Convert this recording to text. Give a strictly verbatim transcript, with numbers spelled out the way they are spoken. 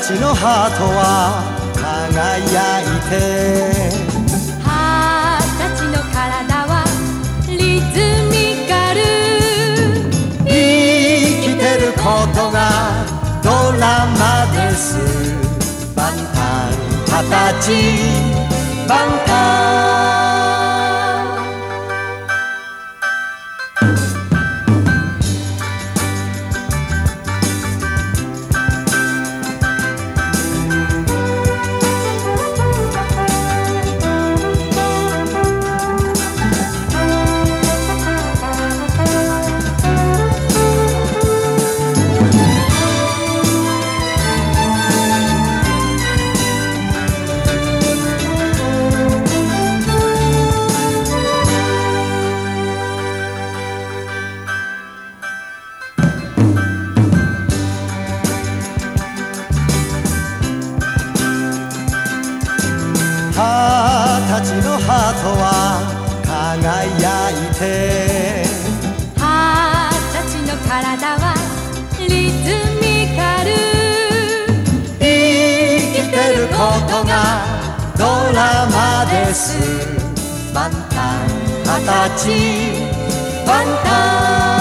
歳のハートは輝いて、 二十歳の体はリズミカル、 生きてることがドラマです。万端二十歳万端。二十歳のハートは輝いて、 二十歳の体はリズミカル、 生きてることがドラマです。万端二十歳万端。